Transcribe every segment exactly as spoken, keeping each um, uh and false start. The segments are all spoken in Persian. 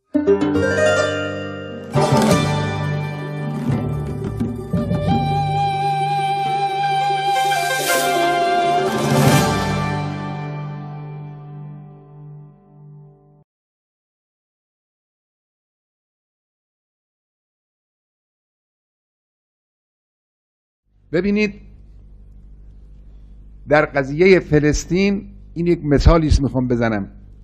ببینید در قضیه فلسطین این یک مثالی است میخوام بزنم.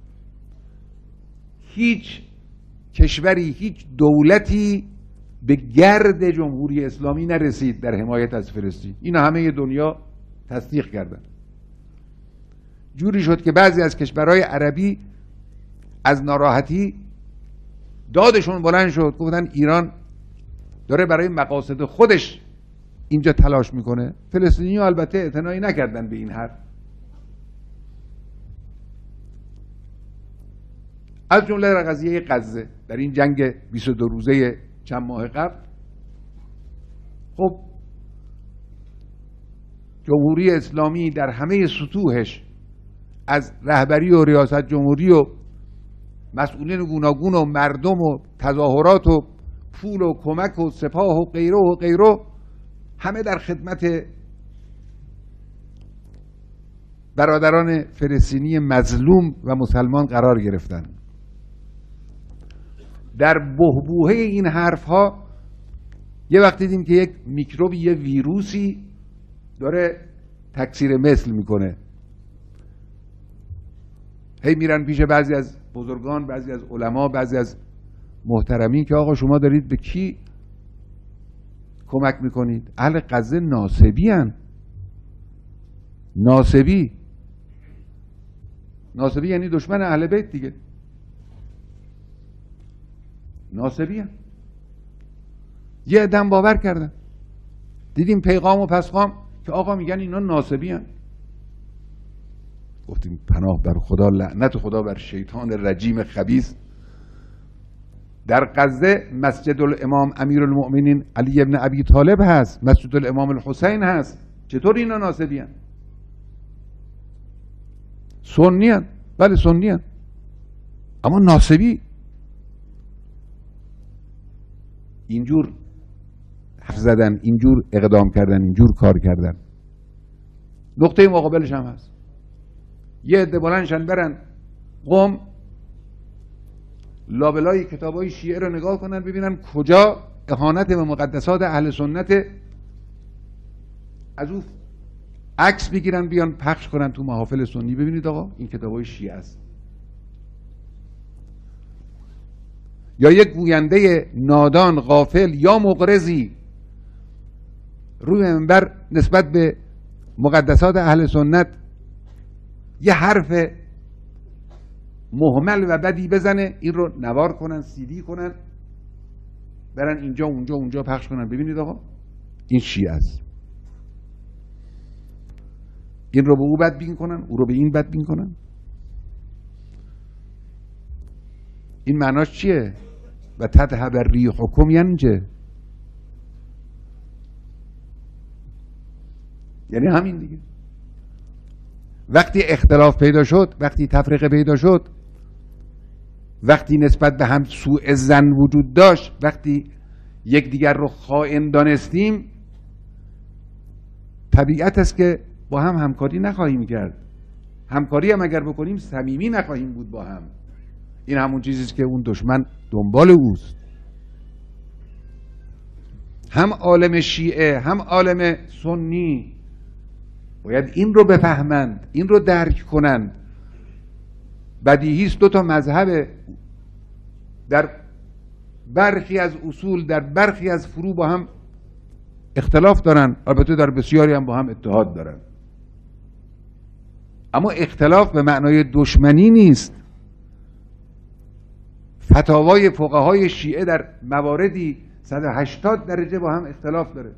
هیچ کشوری، هیچ دولتی به گرد جمهوری اسلامی نرسید در حمایت از فلسطین. این همه دنیا تصدیق کردن. جوری شد که بعضی از کشورهای عربی از ناراحتی دادشون بلند شد، گفتن ایران داره برای مقاصد خودش اینجا تلاش میکنه. فلسطینی ها البته اعتنایی نکردن به این حرف. از جمله در قضیه غزه، در این جنگ بیست و دو روزه چند ماه قبل، خب جمهوری اسلامی در همه سطوحش از رهبری و ریاست جمهوری و مسئولین گوناگون و مردم و تظاهرات و پول و کمک و سپاه و غیره و غیره همه در خدمت برادران فلسطینی مظلوم و مسلمان قرار گرفتن. در بحبوحه این حرف ها یه وقت دیدیم که یک میکروبی، یه ویروسی داره تکثیر مثل میکنه. هی میرن پیش بعضی از بزرگان، بعضی از علما، بعضی از محترمین که آقا شما دارید به کی کمک میکنید؟ اهل غزه ناصبی هن. ناصبی ناصبی یعنی دشمن اهل بیت دیگه. ناصبی هن. یه عدم باور کردن. دیدیم پیغام و پسخام که آقا میگن اینا ناصبی هن. گفتیم پناه بر خدا، لعنت خدا بر شیطان رجیم خبیث. در غزه مسجد الامام امیرالمؤمنین علی ابن ابی طالب هست، مسجد الامام الحسین هست. چطور اینا ناصبی هن؟ سنی هن. بله سنی هن. اما ناصبی. اینجور حرف زدن، اینجور اقدام کردن، اینجور کار کردن. نقطه مقابلش هم هست. یه عده بلندشن برن قم لابلای کتابای شیعه رو نگاه کنن ببینن کجا اهانت به مقدسات اهل سنت، از اون عکس بگیرن بیان پخش کنن تو محافل سنی. ببینید آقا این کتابای شیعه است. یا یک گوینده نادان غافل یا مغرضی روی منبر نسبت به مقدسات اهل سنت یه حرف مهمل و بدی بزنه، این رو نوار کنن، سیدی کنن، برن اینجا اونجا اونجا پخش کنن. ببینید آقا این شیعه است. این رو به او بدبین کنن، او رو به این بدبین کنن. این معناش چیه؟ و تذهب الریحکم ینجه، یعنی همین دیگه. وقتی اختلاف پیدا شد، وقتی تفرقه پیدا شد، وقتی نسبت به هم سوء ظن وجود داشت، وقتی یکدیگر رو خائن دانستیم، طبیعت است که با هم همکاری نخواهیم کرد. همکاری هم اگر بکنیم صمیمی نخواهیم بود با هم. این همون چیزی است که اون دشمن دنبال اوست. هم عالم شیعه هم عالم سنی باید این رو بفهمند، این رو درک کنند. بدیهی است دو تا مذهب در برخی از اصول، در برخی از فروع با هم اختلاف دارن، البته در بسیاری هم با هم اتحاد دارن. اما اختلاف به معنای دشمنی نیست. فتاوای فقهای شیعه در مواردی صد و هشتاد درجه با هم اختلاف داره.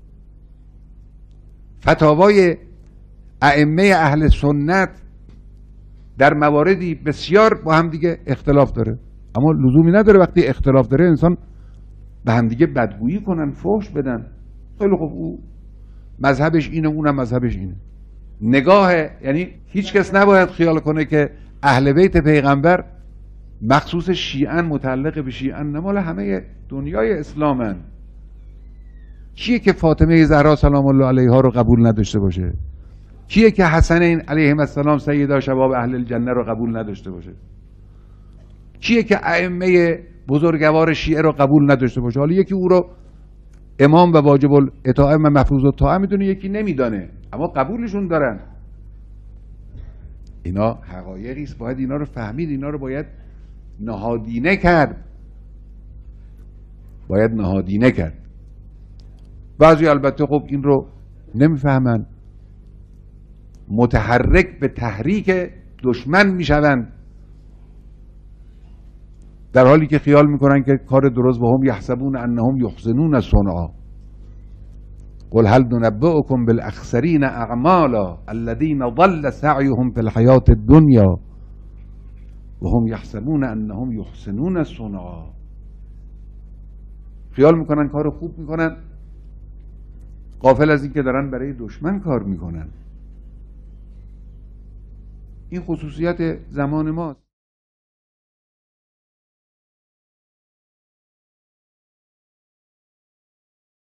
فتاوای ائمه اهل سنت در مواردی بسیار با هم دیگه اختلاف داره. اما لزومی نداره وقتی اختلاف داره انسان به هم دیگه بدگویی کنن، فحش بدن. خیلی خوب، او مذهبش اینه، اونم مذهبش اینه. نگاه، یعنی هیچ کس نباید خیال کنه که اهل بیت پیغمبر مخصوص شیعن، متعلق به شیعن، نه مال همه دنیای اسلامن. کیه که فاطمه زهرا سلام الله علیها رو قبول نداشته باشه؟ کیه که حسنین علیهم السلام سیدا شباب اهل الجنه رو قبول نداشته باشه؟ کیه که ائمه بزرگوار شیعه رو قبول نداشته باشه؟ حالا یکی او رو امام و واجب الاطاعه و مفروض الطاعه میدونه، یکی نمیدانه، اما قبولشون دارن. اینا حقایقی است، باید اینا رو فهمید، اینا رو باید نهادینه کرد، باید نهادینه کرد. بعضی البته خب این رو نمیفهمن، متحرک به تحریک دشمن میشوند، در حالی که خیال میکنن که کار درست، و هم یحسبون انهم یحسنون صنعا. قل هل ننبئکم بالاخسرین اعمالا الذین ضل سعیهم فی الحیاة الدنیا و هم یحسبون انهم یحسنون صنعا. خیال میکنن کار خوب میکنن، غافل از این که دارن برای دشمن کار میکنن. این خصوصیت زمان ماست.